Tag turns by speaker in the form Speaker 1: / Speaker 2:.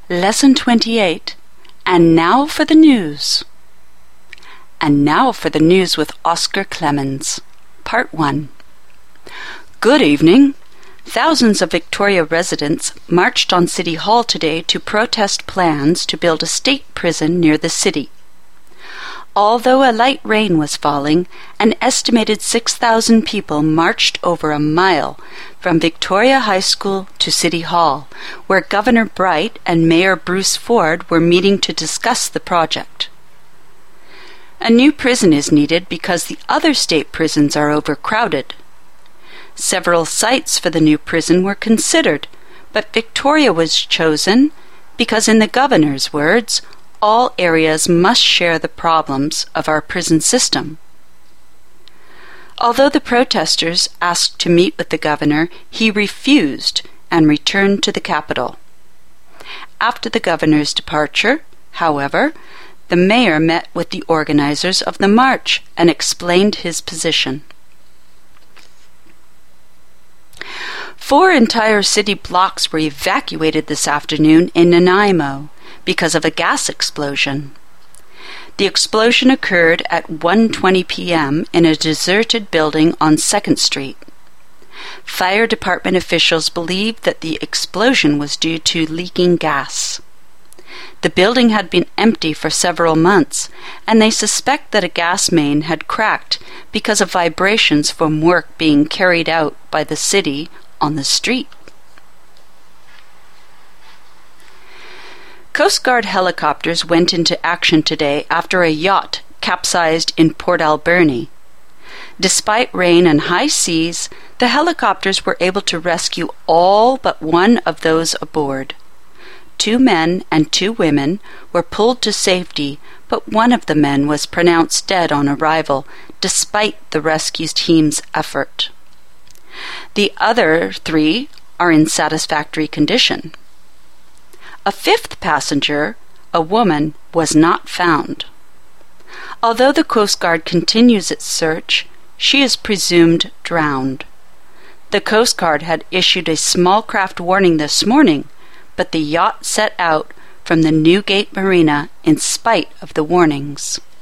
Speaker 1: Lesson 28. And now for the news. And now for the news with Oscar Clemens. Part 1. Good evening. Thousands of Victoria residents marched on City Hall today to protest plans to build a state prison near the city. Although a light rain was falling, an estimated 6,000 people marched over a mile from Victoria High School to City Hall, where Governor Bright and Mayor Bruce Ford were meeting to discuss the project. A new prison is needed because the other state prisons are overcrowded. Several sites for the new prison were considered, but Victoria was chosen because, in the governor's words, all areas must share the problems of our prison system. Although the protesters asked to meet with the governor, he refused and returned to the capital. After the governor's departure, however, the mayor met with the organizers of the march and explained his position. 4 entire city blocks were evacuated this afternoon in Nanaimo because of a gas explosion. The explosion occurred at 1:20 p.m. in a deserted building on 2nd Street. Fire department officials believe that the explosion was due to leaking gas. The building had been empty for several months, and they suspect that a gas main had cracked because of vibrations from work being carried out by the city on the street. Coast Guard helicopters went into action today after a yacht capsized in Port Alberni. Despite rain and high seas, the helicopters were able to rescue all but one of those aboard. 2 men and 2 women were pulled to safety, but one of the men was pronounced dead on arrival, despite the rescue team's effort. The other 3 are in satisfactory condition. A 5th passenger, a woman, was not found. Although the Coast Guard continues its search, she is presumed drowned. The Coast Guard had issued a small craft warning this morning, but the yacht set out from the Newgate Marina in spite of the warnings.